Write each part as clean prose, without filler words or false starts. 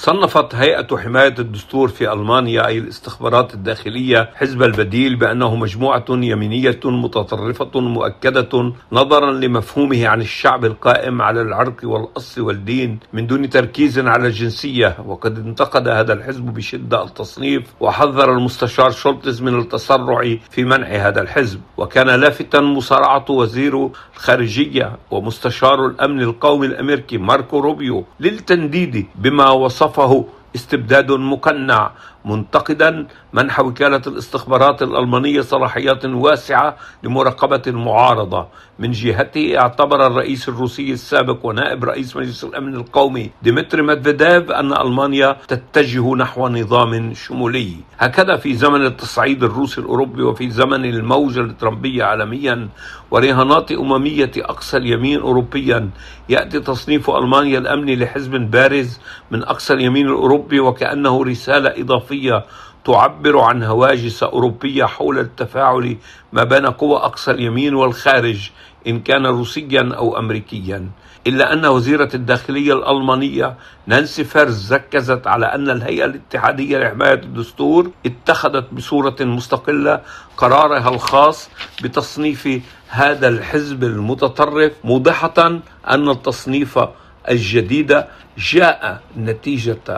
صنفت هيئة حماية الدستور في ألمانيا أي الاستخبارات الداخلية حزب البديل بأنه مجموعة يمينية متطرفة مؤكدة نظرا لمفهومه عن الشعب القائم على العرق والأصل والدين من دون تركيز على الجنسية. وقد انتقد هذا الحزب بشدة التصنيف وحذر المستشار شولتز من التسرع في منع هذا الحزب. وكان لافتا مصارعة وزير الخارجية ومستشار الأمن القومي الأمريكي ماركو روبيو للتنديد بما وصفه استبداد مقنع، منتقدا منح وكالة الاستخبارات الألمانية صلاحيات واسعة لمراقبة المعارضة. من جهته اعتبر الرئيس الروسي السابق ونائب رئيس مجلس الأمن القومي ديمتري ميدفيديف أن ألمانيا تتجه نحو نظام شمولي. هكذا في زمن التصعيد الروسي الأوروبي وفي زمن الموجة الترامبية عالميا ورهانات أممية أقصى اليمين أوروبيا يأتي تصنيف ألمانيا الأمني لحزب بارز من أقصى اليمين الأوروبي وكأنه رسالة إضافية تعبر عن هواجس أوروبية حول التفاعل ما بين قوى أقصى اليمين والخارج إن كان روسيا أو أمريكيا. إلا أن وزيرة الداخلية الألمانية نانسي فيرز ركزت على أن الهيئة الاتحادية لحماية الدستور اتخذت بصورة مستقلة قرارها الخاص بتصنيف هذا الحزب المتطرف، موضحة أن التصنيف الجديد جاء نتيجة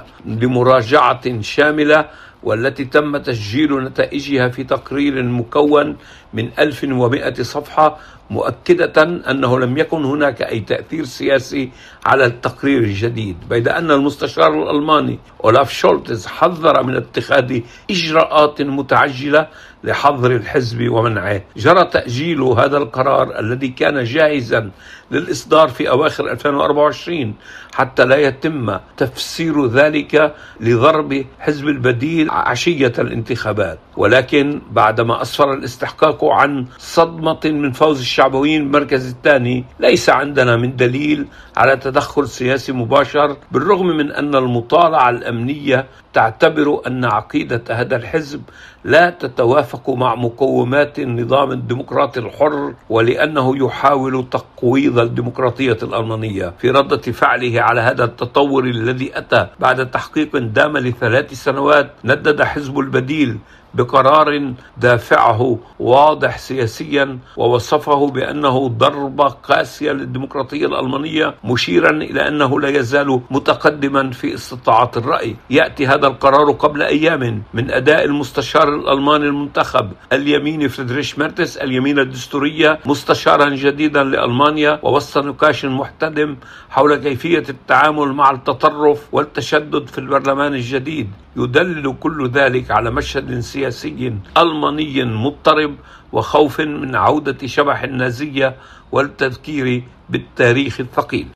لمراجعة شاملة والتي تم تسجيل نتائجها في تقرير مكون من 1100 صفحة، مؤكدة أنه لم يكن هناك أي تأثير سياسي على التقرير الجديد، بيد أن المستشار الألماني أولاف شولتز حذر من اتخاذ إجراءات متعجلة لحظر الحزب ومنعه. جرى تأجيل هذا القرار الذي كان جاهزا للإصدار في أواخر 2024 حتى لا يتم تفسير ذلك لضرب حزب البديل عشية الانتخابات. ولكن بعدما أسفر الاستحقاق عن صدمة من فوز الشعبويين بالمركز الثاني، ليس عندنا من دليل على تدخل سياسي مباشر، بالرغم من أن المطالعة الأمنية تعتبر أن عقيدة هذا الحزب لا تتوافق مع مقومات النظام الديمقراطي الحر، ولأنه يحاول تقويض الديمقراطية الألمانية. في ردة فعله على هذا التطور الذي أتى بعد تحقيق دام ل3 سنوات، ندد حزب البديل بقرار دافعه واضح سياسيا ووصفه بأنه ضربة قاسية للديمقراطية الألمانية، مشيرا إلى أنه لا يزال متقدما في استطاعة الرأي. يأتي هذا القرار قبل أيام من أداء المستشار الألماني المنتخب اليميني فريدريش ميرتس اليمين الدستورية مستشارا جديدا لألمانيا، ووسط نقاش محتدم حول كيفية التعامل مع التطرف والتشدد في البرلمان الجديد. يدلل كل ذلك على مشهد سياسي ألماني مضطرب وخوف من عودة شبح النازية والتذكير بالتاريخ الثقيل.